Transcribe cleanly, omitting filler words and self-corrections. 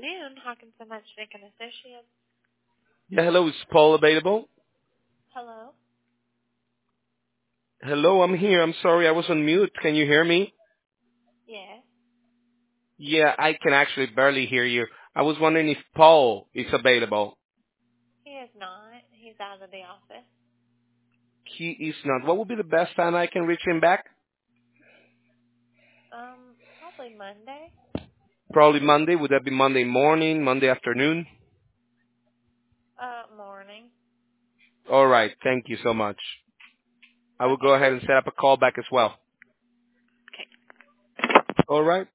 afternoon, Hawkins and Matchnick and Associates. Yeah, hello. Is Paul available? Hello? Hello, I'm here. I'm sorry, I was on mute. Can you hear me? Yes. Yeah, I can actually barely hear you. I was wondering if Paul is available. He is not. He's out of the office. He is not. What would be the best time I can reach him back? Probably Monday. Probably Monday. Would that be Monday morning, Monday afternoon? Morning. All right. Thank you so much. I will Okay. go ahead and set up a call back as well. Okay. All right.